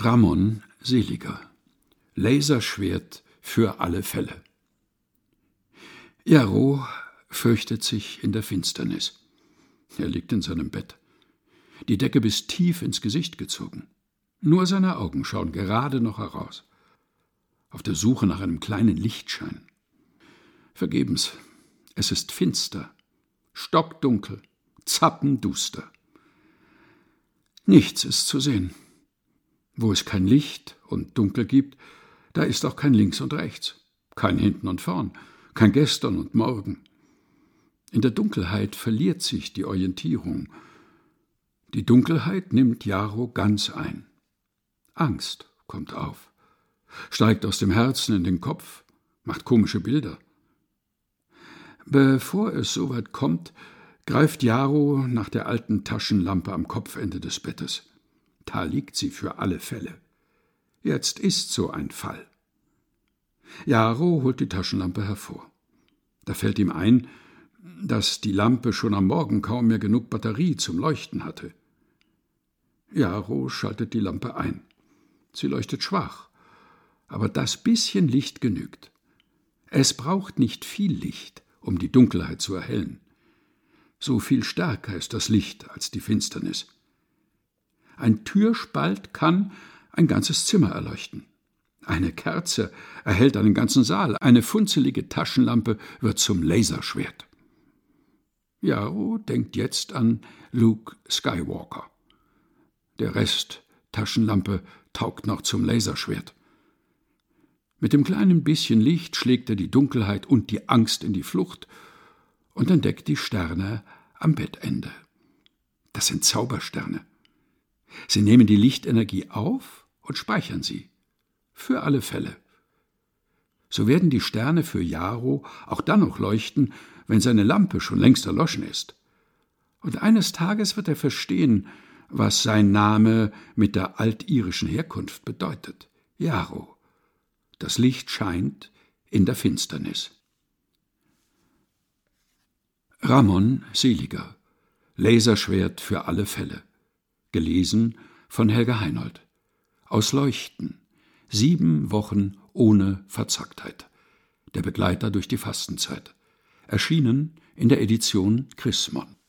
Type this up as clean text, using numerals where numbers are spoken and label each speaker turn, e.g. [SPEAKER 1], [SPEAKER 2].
[SPEAKER 1] Ramon Seliger. Laserschwert für alle Fälle. Jarro fürchtet sich in der Finsternis. Er liegt in seinem Bett. Die Decke bis tief ins Gesicht gezogen. Nur seine Augen schauen gerade noch heraus. Auf der Suche nach einem kleinen Lichtschein. Vergebens. Es ist finster, stockdunkel, zappenduster. Nichts ist zu sehen. Wo es kein Licht und Dunkel gibt, da ist auch kein Links und Rechts, kein Hinten und Vorn, kein Gestern und Morgen. In der Dunkelheit verliert sich die Orientierung. Die Dunkelheit nimmt Jarro ganz ein. Angst kommt auf, steigt aus dem Herzen in den Kopf, macht komische Bilder. Bevor es soweit kommt, greift Jarro nach der alten Taschenlampe am Kopfende des Bettes. Da liegt sie für alle Fälle. Jetzt ist so ein Fall. Jarro holt die Taschenlampe hervor. Da fällt ihm ein, dass die Lampe schon am Morgen kaum mehr genug Batterie zum Leuchten hatte. Jarro schaltet die Lampe ein. Sie leuchtet schwach, aber das bisschen Licht genügt. Es braucht nicht viel Licht, um die Dunkelheit zu erhellen. So viel stärker ist das Licht als die Finsternis. Ein Türspalt kann ein ganzes Zimmer erleuchten. Eine Kerze erhellt einen ganzen Saal. Eine funzelige Taschenlampe wird zum Laserschwert. Jarro denkt jetzt an Luke Skywalker. Der Rest Taschenlampe taugt noch zum Laserschwert. Mit dem kleinen bisschen Licht schlägt er die Dunkelheit und die Angst in die Flucht und entdeckt die Sterne am Bettende. Das sind Zaubersterne. Sie nehmen die Lichtenergie auf und speichern sie. Für alle Fälle. So werden die Sterne für Jarro auch dann noch leuchten, wenn seine Lampe schon längst erloschen ist. Und eines Tages wird er verstehen, was sein Name mit der altirischen Herkunft bedeutet. Jarro. Das Licht scheint in der Finsternis. Ramon Seliger. Laserschwert für alle Fälle. Gelesen von Helga Heinold. Aus Leuchten. 7 Wochen ohne Verzagtheit. Der Begleiter durch die Fastenzeit. Erschienen in der Edition Chrismon.